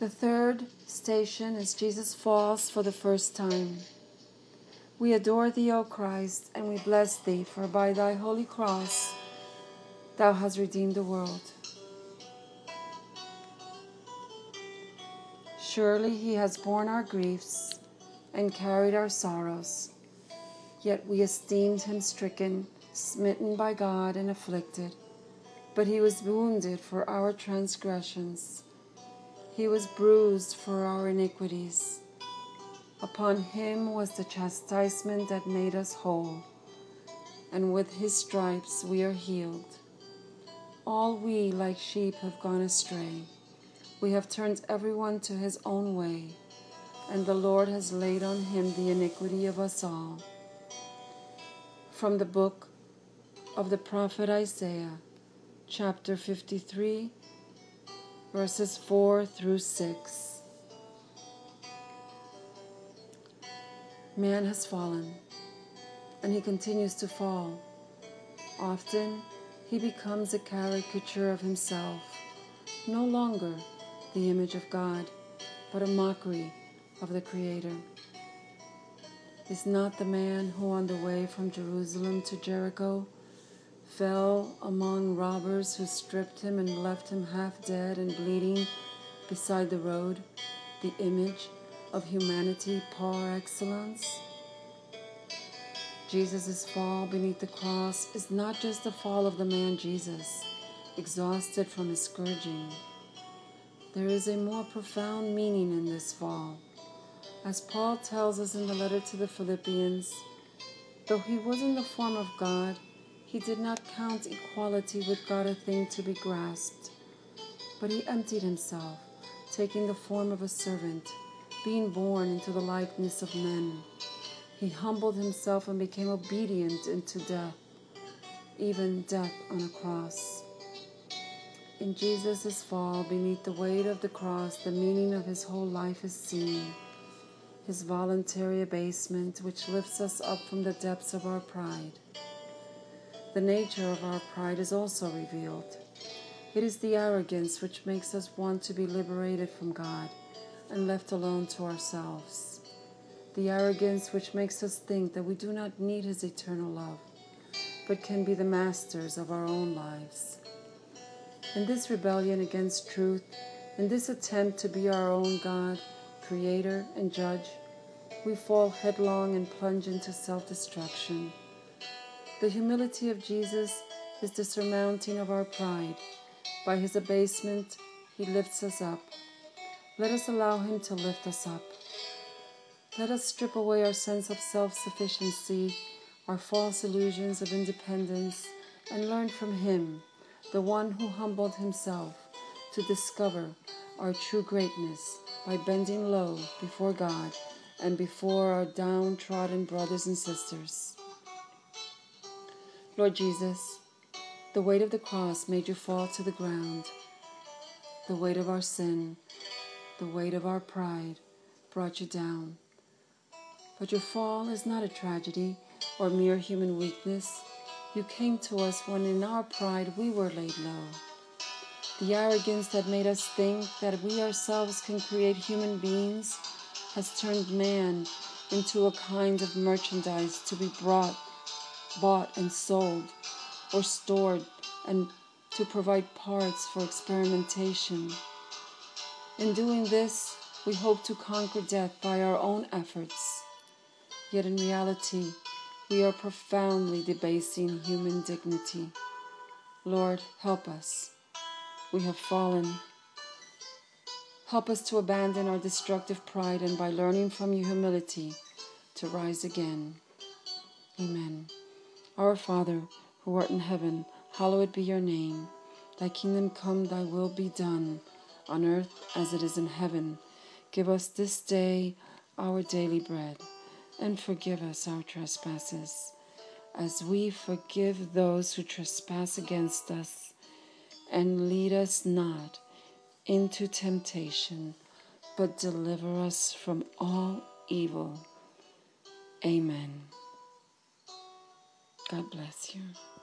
The third station is Jesus falls for the first time. We adore thee, O Christ, and we bless thee, for by thy holy cross thou hast redeemed the world. Surely he has borne our griefs and carried our sorrows, yet we esteemed him stricken, smitten by God, and afflicted. But he was wounded for our transgressions. He was bruised for our iniquities. Upon him was the chastisement that made us whole, and with his stripes we are healed. All we like sheep have gone astray. We have turned everyone to his own way, and the Lord has laid on him the iniquity of us all. From the book of the prophet Isaiah, chapter 53, verses 4 through 6. Man has fallen, and he continues to fall. Often he becomes a caricature of himself, no longer the image of God, but a mockery of the Creator. Is not the man who on the way from Jerusalem to Jericho fell among robbers who stripped him and left him half dead and bleeding beside the road, the image of humanity par excellence? Jesus' fall beneath the cross is not just the fall of the man Jesus, exhausted from his scourging. There is a more profound meaning in this fall. As Paul tells us in the letter to the Philippians, though he was in the form of God, he did not count equality with God a thing to be grasped, but he emptied himself, taking the form of a servant, being born into the likeness of men. He humbled himself and became obedient unto death, even death on a cross. In Jesus' fall, beneath the weight of the cross, the meaning of his whole life is seen. His voluntary abasement, which lifts us up from the depths of our pride. The nature of our pride is also revealed. It is the arrogance which makes us want to be liberated from God and left alone to ourselves. The arrogance which makes us think that we do not need his eternal love, but can be the masters of our own lives. In this rebellion against truth, in this attempt to be our own God, Creator, and Judge, we fall headlong and plunge into self-destruction. The humility of Jesus is the surmounting of our pride. By his abasement, he lifts us up. Let us allow him to lift us up. Let us strip away our sense of self-sufficiency, our false illusions of independence, and learn from him, the one who humbled himself, to discover our true greatness by bending low before God and before our downtrodden brothers and sisters. Lord Jesus, the weight of the cross made you fall to the ground. The weight of our sin, the weight of our pride brought you down. But your fall is not a tragedy or mere human weakness. You came to us when in our pride we were laid low. The arrogance that made us think that we ourselves can create human beings has turned man into a kind of merchandise to be bought and sold, or stored, and to provide parts for experimentation. In doing this, we hope to conquer death by our own efforts. Yet in reality, we are profoundly debasing human dignity. Lord, help us. We have fallen. Help us to abandon our destructive pride and by learning from your humility to rise again. Amen. Our Father, who art in heaven, hallowed be your name. Thy kingdom come, thy will be done, on earth as it is in heaven. Give us this day our daily bread, and forgive us our trespasses, as we forgive those who trespass against us. And lead us not into temptation, but deliver us from all evil. Amen. God bless you.